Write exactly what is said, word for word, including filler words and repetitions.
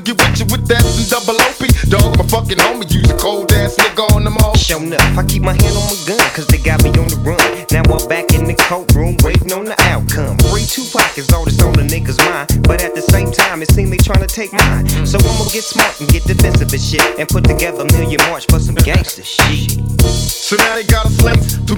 get with you with that and double O P. Dog, my fucking homie, use a cold ass nigga on them all. Show enough, I keep my hand on my gun, cause they got me on the run. Now I'm back in the courtroom, waiting on the outcome. Free Tupac is all that's on the niggas' mind, but at the same time, it seems they tryna take mine. So I'ma get smart and get defensive and shit, and put together a million march for some gangster shit. So now they got us linked.